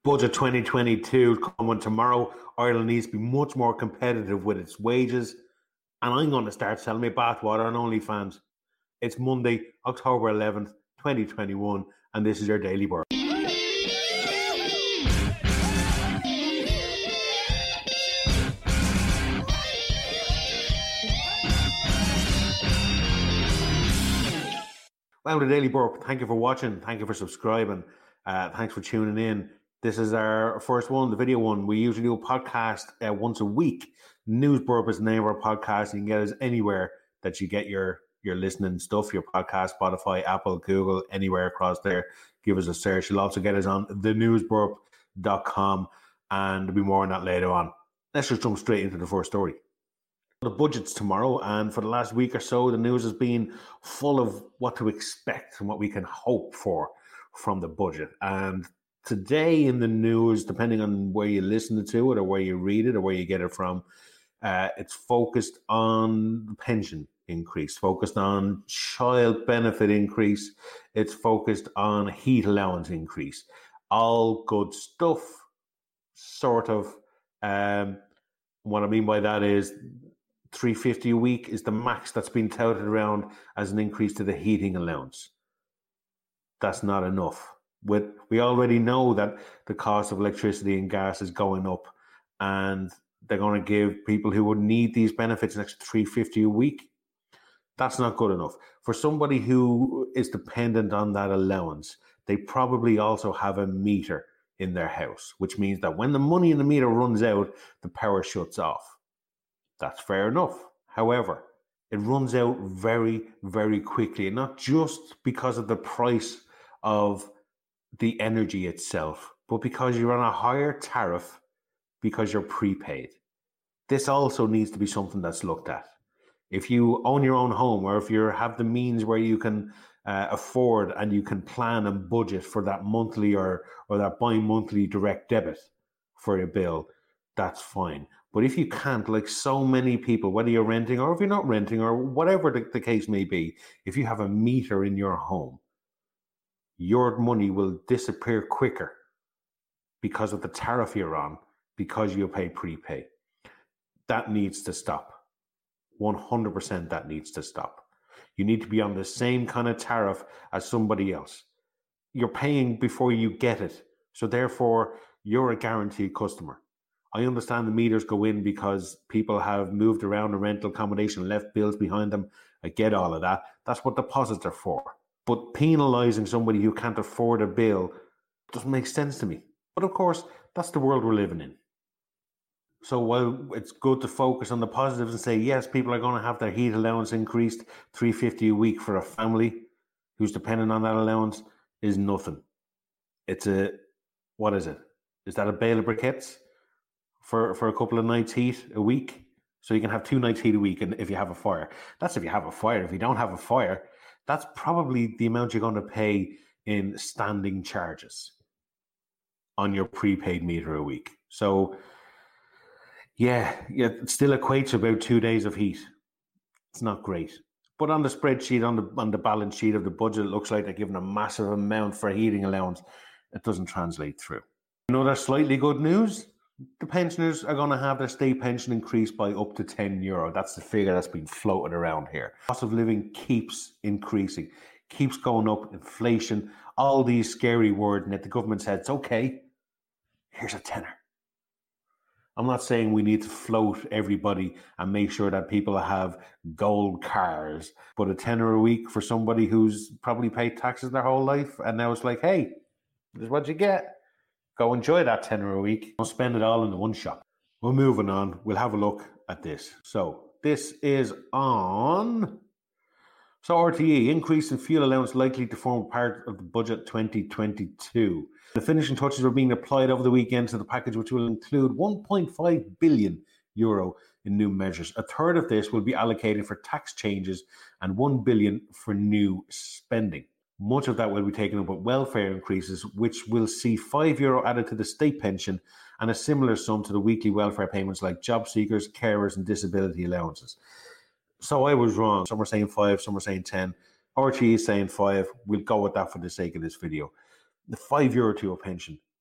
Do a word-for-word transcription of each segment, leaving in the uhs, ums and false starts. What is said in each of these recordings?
Budget twenty twenty-two coming tomorrow. Ireland needs to be much more competitive with its wages. And I'm going to start selling my bathwater on OnlyFans. It's Monday, October eleventh, twenty twenty-one, and this is your Daily Burp. Well, the Daily Burp, thank you for watching. Thank you for subscribing. Uh, thanks for tuning in. This is our first one, the video one. We usually do a podcast uh, once a week. News Burp is the name of our podcast. You can get us anywhere that you get your, your listening stuff, your podcast, Spotify, Apple, Google, anywhere across there. Give us a search. You'll also get us on the news burp dot com, and there'll be more on that later on. Let's just jump straight into the first story. The budget's tomorrow, and for the last week or so, the news has been full of what to expect and what we can hope for from the budget. And today in the news, depending on where you listen to it or where you read it or where you get it from, uh, it's focused on the pension increase, focused on child benefit increase, it's focused on heat allowance increase. All good stuff, sort of. Um, what I mean by that is three hundred fifty a week is the max that's been touted around as an increase to the heating allowance. That's not enough. With, we already know that the cost of electricity and gas is going up, and they're going to give people who would need these benefits an extra three hundred fifty a week. That's not good enough. For somebody who is dependent on that allowance, they probably also have a meter in their house, which means that when the money in the meter runs out, the power shuts off. That's fair enough. However, it runs out very, very quickly, and not just because of the price of the energy itself, but because you're on a higher tariff because you're prepaid. This also needs to be something that's looked at. If you own your own home, or if you have the means where you can uh, afford and you can plan and budget for that monthly or, or that bi-monthly direct debit for your bill, that's fine. But if you can't, like so many people, whether you're renting or if you're not renting or whatever the, the case may be, if you have a meter in your home, your money will disappear quicker because of the tariff you're on, because you pay prepay. That needs to stop. one hundred percent that needs to stop. You need to be on the same kind of tariff as somebody else. You're paying before you get it. So therefore, you're a guaranteed customer. I understand the meters go in because people have moved around in rental accommodation and left bills behind them. I get all of that. That's what deposits are for. But penalising somebody who can't afford a bill doesn't make sense to me. But of course, that's the world we're living in. So while it's good to focus on the positives and say, yes, people are going to have their heat allowance increased, three hundred fifty a week for a family who's dependent on that allowance is nothing. It's a, what is it? Is that a bale of briquettes for, for a couple of nights heat a week? So you can have two nights heat a week, and if you have a fire. That's if you have a fire. If you don't have a fire, that's probably the amount you're going to pay in standing charges on your prepaid meter a week. So yeah, yeah, it still equates to about two days of heat. It's not great. But on the spreadsheet, on the on the balance sheet of the budget, it looks like they're giving a massive amount for heating allowance. It doesn't translate through. Another slightly good news, the pensioners are going to have their state pension increased by up to ten euro. That's the figure that's been floated around here. Cost of living keeps increasing, keeps going up, inflation, all these scary words, and yet the government said, it's okay, here's a tenner. I'm not saying we need to float everybody and make sure that people have gold cars, but a tenner a week for somebody who's probably paid taxes their whole life, and now it's like, hey, this is what you get. Go enjoy that tenner a week. Don't spend it all in the one shop. We're moving on. We'll have a look at this. So this is on... So R T E, increase in fuel allowance likely to form part of the budget twenty twenty-two. The finishing touches are being applied over the weekend to the package, which will include one point five billion euro in new measures. A third of this will be allocated for tax changes and one billion for new spending. Much of that will be taken up with welfare increases, which will see five euro added to the state pension and a similar sum to the weekly welfare payments like job seekers, carers and disability allowances. So I was wrong. Some are saying five, some are saying ten. R T E is saying five. We'll go with that for the sake of this video. The five euro to a pension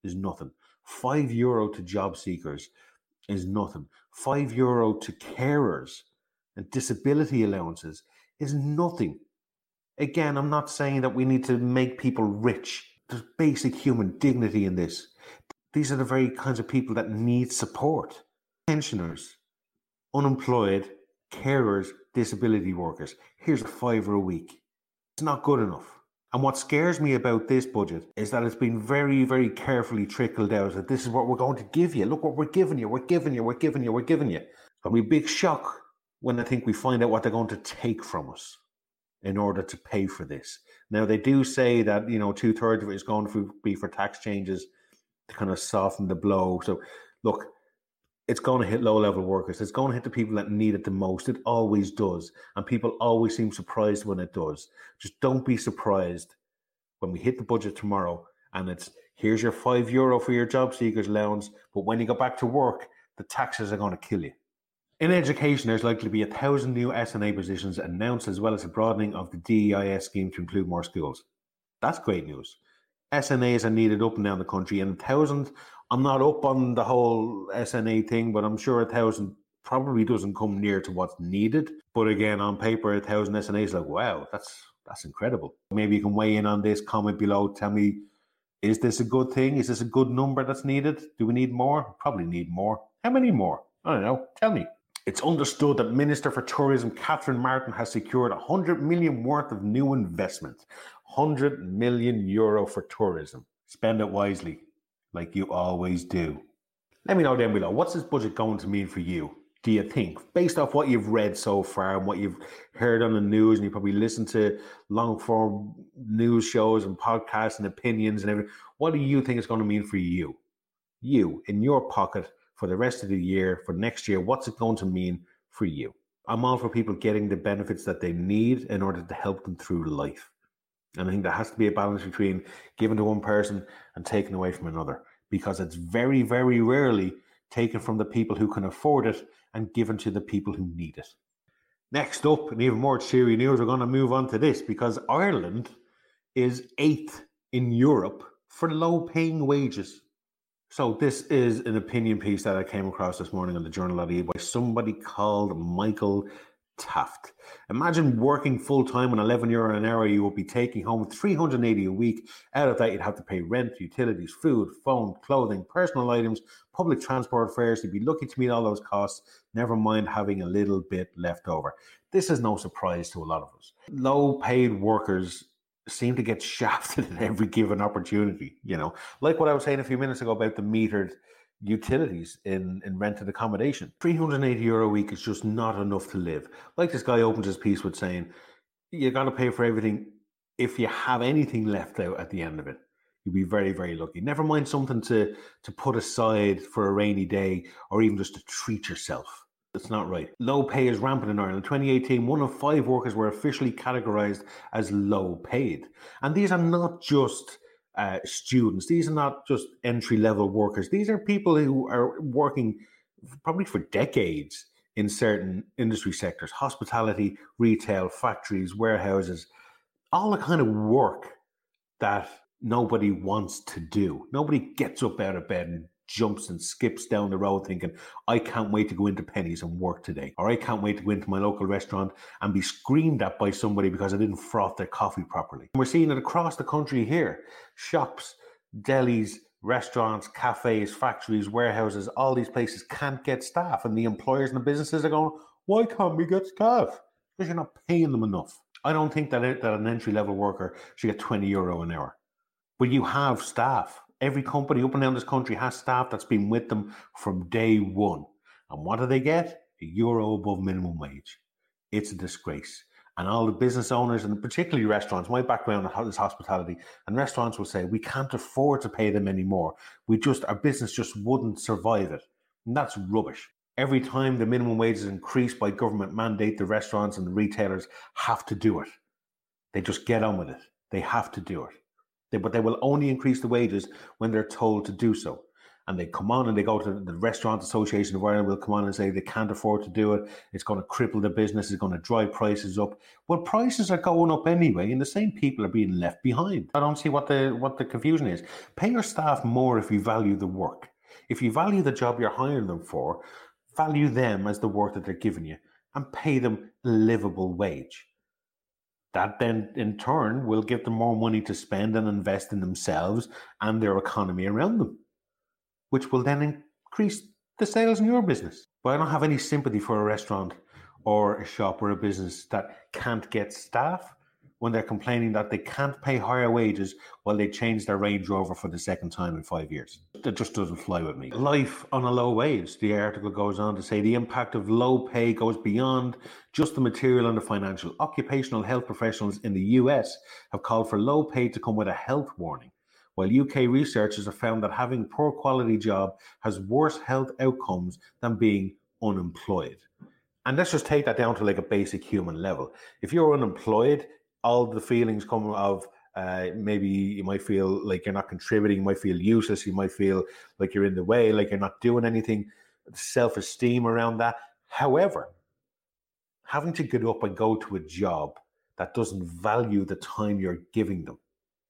is nothing. Five euro to job seekers is nothing. Five euro to carers and disability allowances is nothing. Again, I'm not saying that we need to make people rich. There's basic human dignity in this. These are the very kinds of people that need support. Pensioners, unemployed, carers, disability workers. Here's a fiver a week. It's not good enough. And what scares me about this budget is that it's been very, very carefully trickled out that this is what we're going to give you. Look what we're giving you. We're giving you. We're giving you. We're giving you. It'll be a big shock when I think we find out what they're going to take from us in order to pay for this. Now, they do say that, you know, two thirds of it is going to be for tax changes to kind of soften the blow. So, look, it's going to hit low-level workers. It's going to hit the people that need it the most. It always does. And people always seem surprised when it does. Just don't be surprised when we hit the budget tomorrow and it's, here's your five euro for your job seekers allowance, but when you go back to work, the taxes are going to kill you. In education, there's likely to be a thousand new S N A positions announced, as well as a broadening of the D E I S scheme to include more schools. That's great news. S N As are needed up and down the country, and a thousand, I'm not up on the whole S N A thing, but I'm sure a thousand probably doesn't come near to what's needed. But again, on paper, a thousand S N As, like, wow, that's that's incredible. Maybe you can weigh in on this, comment below, tell me, is this a good thing? Is this a good number that's needed? Do we need more? Probably need more. How many more? I don't know. Tell me. It's understood that Minister for Tourism Catherine Martin has secured one hundred million worth of new investment. one hundred million euro for tourism. Spend it wisely, like you always do. Let me know down below, what's this budget going to mean for you, do you think? Based off what you've read so far and what you've heard on the news, and you probably listened to long-form news shows and podcasts and opinions and everything, what do you think it's going to mean for you? You, in your pocket, for the rest of the year, for next year, what's it going to mean for you? I'm all for people getting the benefits that they need in order to help them through life. And I think there has to be a balance between giving to one person and taking away from another, because it's very, very rarely taken from the people who can afford it and given to the people who need it. Next up, and even more cheery news, we're going to move on to this, because Ireland is eighth in Europe for low-paying wages. So this is an opinion piece that I came across this morning on the Journal dot I E by somebody called Michael Taft. Imagine working full-time on eleven euro an hour. You will be taking home three hundred eighty a week. Out of that, you'd have to pay rent, utilities, food, phone, clothing, personal items, public transport fares. You'd be lucky to meet all those costs, never mind having a little bit left over. This is no surprise to a lot of us. Low-paid workers seem to get shafted at every given opportunity, you know, like what I was saying a few minutes ago about the metered utilities in, in rented accommodation. three hundred eighty euro a week is just not enough to live. Like this guy opens his piece with saying, you got to pay for everything. If you have anything left out at the end of it, you'll be very, very lucky. Never mind something to, to put aside for a rainy day or even just to treat yourself. It's not right. Low pay is rampant in Ireland. In twenty eighteen, one of five workers were officially categorised as low paid. And these are not just uh, students. These are not just entry-level workers. These are people who are working probably for decades in certain industry sectors: hospitality, retail, factories, warehouses, all the kind of work that nobody wants to do. Nobody gets up out of bed and jumps and skips down the road thinking, I can't wait to go into Penny's and work today. Or I can't wait to go into my local restaurant and be screamed at by somebody because I didn't froth their coffee properly. And we're seeing it across the country here. Shops, delis, restaurants, cafes, factories, warehouses, all these places can't get staff. And the employers and the businesses are going, why can't we get staff? Because you're not paying them enough. I don't think that, it, that an entry-level worker should get twenty euro an hour. But you have staff. Every company up and down this country has staff that's been with them from day one. And what do they get? A euro above minimum wage. It's a disgrace. And all the business owners, and particularly restaurants, my background is hospitality, and restaurants will say, we can't afford to pay them anymore. We just, our business just wouldn't survive it. And that's rubbish. Every time the minimum wage is increased by government mandate, the restaurants and the retailers have to do it. They just get on with it. They have to do it. They, but they will only increase the wages when they're told to do so. and they come on and they go to the Restaurant Association of Ireland will come on and say they can't afford to do it. It's going to cripple the business. It's going to drive prices up. Well, prices are going up anyway, and the same people are being left behind. I don't see what the what the confusion is. Pay your staff more if you value the work. If you value the job you're hiring them for, value them as the work that they're giving you and pay them a livable wage. That then, in turn, will give them more money to spend and invest in themselves and their economy around them, which will then increase the sales in your business. But I don't have any sympathy for a restaurant or a shop or a business that can't get staff when they're complaining that they can't pay higher wages while they change their Range Rover for the second time in five years. That just doesn't fly with me. Life on a low wage. The article goes on to say the impact of low pay goes beyond just the material and the financial. Occupational health professionals in the U S have called for low pay to come with a health warning, while U K researchers have found that having a poor quality job has worse health outcomes than being unemployed. And let's just take that down to like a basic human level. If you're unemployed, all the feelings come of uh, maybe you might feel like you're not contributing, you might feel useless, you might feel like you're in the way, like you're not doing anything, self-esteem around that. However, having to get up and go to a job that doesn't value the time you're giving them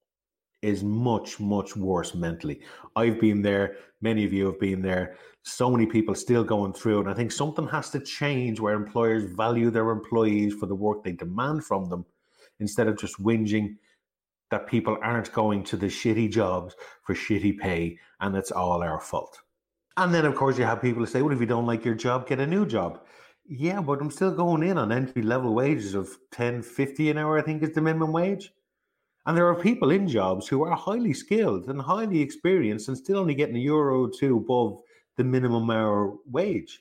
is much, much worse mentally. I've been there. Many of you have been there. So many people still going through it. And I think something has to change where employers value their employees for the work they demand from them, instead of just whinging that people aren't going to the shitty jobs for shitty pay and it's all our fault. And then, of course, you have people who say, well, if you don't like your job, get a new job. Yeah, but I'm still going in on entry-level wages of ten fifty an hour, I think is the minimum wage. And there are people in jobs who are highly skilled and highly experienced and still only getting a euro or two above the minimum hour wage.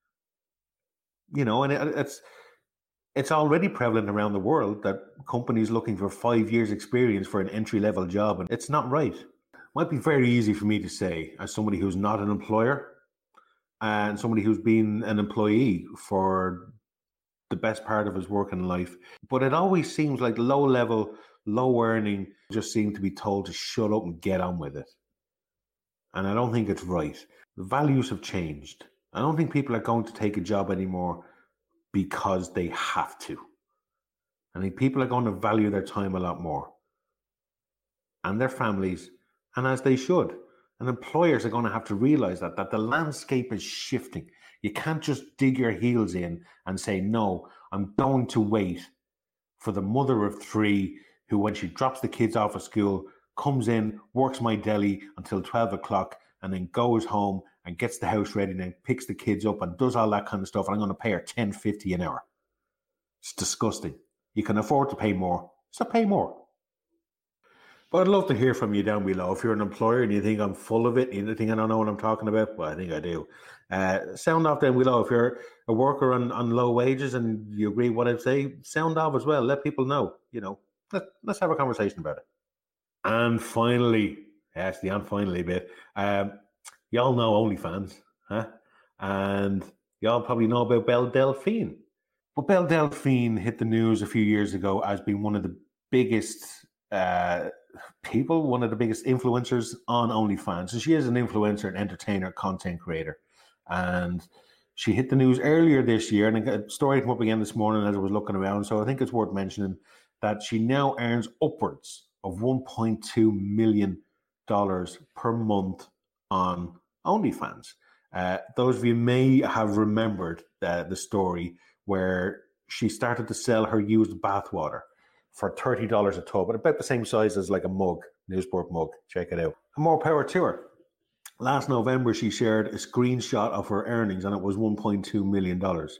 You know, and it, it's... It's already prevalent around the world that companies looking for five years experience for an entry-level job, and it's not right. It might be very easy for me to say as somebody who's not an employer and somebody who's been an employee for the best part of his working life, but it always seems like low-level, low-earning just seem to be told to shut up and get on with it. And I don't think it's right. The values have changed. I don't think people are going to take a job anymore because they have to. I think people are going to value their time a lot more and their families, and as they should. And employers are going to have to realize that, that the landscape is shifting. You can't just dig your heels in and say, no, I'm going to wait for the mother of three who, when she drops the kids off at school, comes in, works my deli until twelve o'clock, and then goes home and gets the house ready and then picks the kids up and does all that kind of stuff. And I'm going to pay her ten fifty an hour. It's disgusting. You can afford to pay more, so pay more. But I'd love to hear from you down below. If you're an employer and you think I'm full of it, you think I don't know what I'm talking about, well, I think I do. Uh, sound off down below. If you're a worker on, on low wages and you agree with what I say, sound off as well. Let people know, you know, let, let's have a conversation about it. And finally, yes, the and finally bit, um, y'all know OnlyFans, huh? And y'all probably know about Belle Delphine. But Belle Delphine hit the news a few years ago as being one of the biggest uh, people, one of the biggest influencers on OnlyFans. So she is an influencer, an entertainer, content creator. And she hit the news earlier this year, and a story came up again this morning as I was looking around. So I think it's worth mentioning that she now earns upwards of one point two million dollars per month on OnlyFans. Uh, those of you may have remembered uh, the story where she started to sell her used bathwater for thirty dollars a tub, but about the same size as like a mug, Newsport mug. Check it out. And more power to her. Last November, she shared a screenshot of her earnings, and it was one point two million dollars.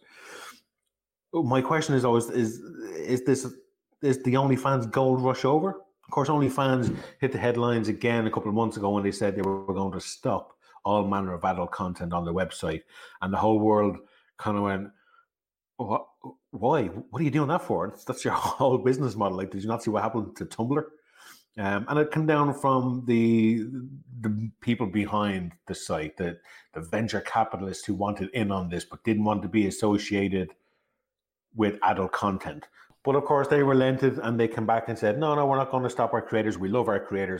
My question is always, is, is this is the OnlyFans gold rush over? Of course, OnlyFans hit the headlines again a couple of months ago when they said they were going to stop all manner of adult content on their website. And the whole world kind of went, what, why? What are you doing that for? That's, that's your whole business model. Like, did you not see what happened to Tumblr? Um, and it came down from the the people behind the site, the, the venture capitalists who wanted in on this but didn't want to be associated with adult content. But of course, they relented and they came back and said, no, no, we're not going to stop our creators. We love our creators.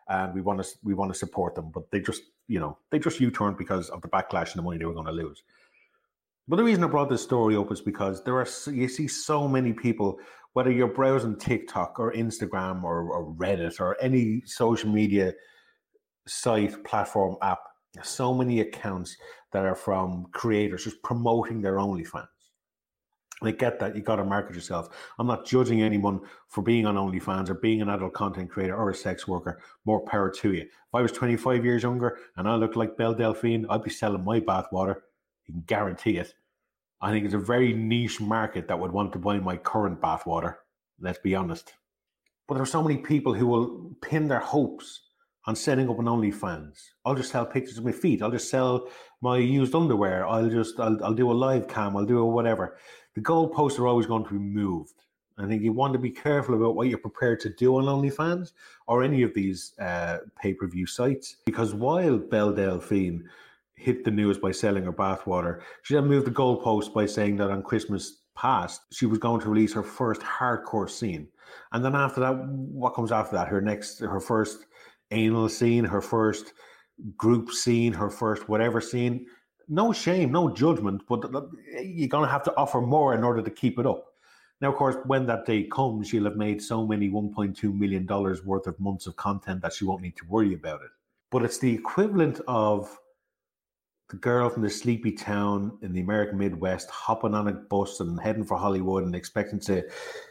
and we want to we want to support them. But they just, you know, they just U-turned because of the backlash and the money they were going to lose. But the reason I brought this story up is because there are you see so many people, whether you're browsing TikTok or Instagram or, or Reddit or any social media site, platform, app, so many accounts that are from creators just promoting their OnlyFans. And I get that, you got to market yourself. I'm not judging anyone for being on OnlyFans or being an adult content creator or a sex worker. More power to you. If I was twenty-five years younger and I looked like Belle Delphine, I'd be selling my bathwater. You can guarantee it. I think it's a very niche market that would want to buy my current bathwater. Let's be honest. But there are so many people who will pin their hopes on setting up an OnlyFans. I'll just sell pictures of my feet. I'll just sell my used underwear. I'll just, I'll, I'll do a live cam. I'll do a whatever. The goalposts are always going to be moved. I think you want to be careful about what you're prepared to do on OnlyFans or any of these uh, pay-per-view sites. Because while Belle Delphine hit the news by selling her bathwater, she then moved the goalpost by saying that on Christmas past, she was going to release her first hardcore scene. And then after that, what comes after that? Her next, her first anal scene, her first group scene, her first whatever scene. No shame, no judgment, but you're going to have to offer more in order to keep it up. Now, of course, when that day comes, she'll have made so many one point two million dollars worth of months of content that she won't need to worry about it. But it's the equivalent of the girl from the sleepy town in the American Midwest hopping on a bus and heading for Hollywood and expecting to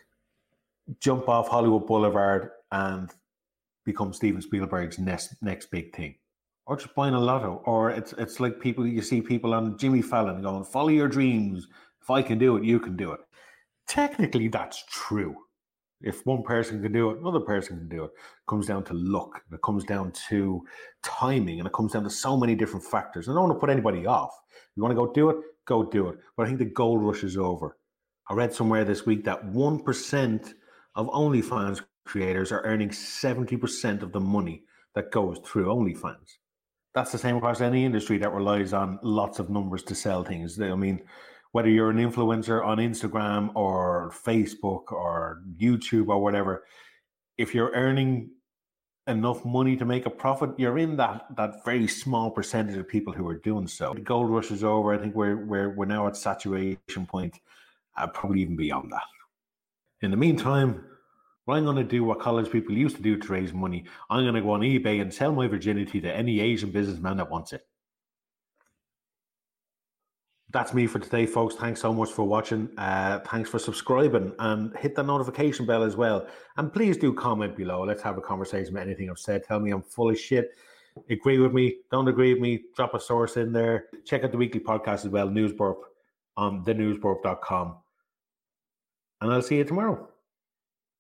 jump off Hollywood Boulevard and become Steven Spielberg's next next big thing. Or just buying a lotto. Or it's it's like people, you see people on Jimmy Fallon going, follow your dreams. If I can do it, you can do it. Technically, that's true. If one person can do it, another person can do it. It comes down to luck. It comes down to timing. And it comes down to so many different factors. I don't want to put anybody off. You want to go do it? Go do it. But I think the gold rush is over. I read somewhere this week that one percent of OnlyFans creators are earning seventy percent of the money that goes through OnlyFans. That's the same across any industry that relies on lots of numbers to sell things. I mean, whether you're an influencer on Instagram or Facebook or YouTube or whatever, if you're earning enough money to make a profit, you're in that that very small percentage of people who are doing so. The gold rush is over. I think we're we're we're now at saturation point, uh, probably even beyond that. In the meantime, well, I'm going to do what college people used to do to raise money. I'm going to go on eBay and sell my virginity to any Asian businessman that wants it. That's me for today, folks. Thanks so much for watching. Uh, thanks for subscribing and hit the notification bell as well. And please do comment below. Let's have a conversation about anything I've said. Tell me I'm full of shit. Agree with me. Don't agree with me. Drop a source in there. Check out the weekly podcast as well, Newsburp on the newsburp dot com. And I'll see you tomorrow.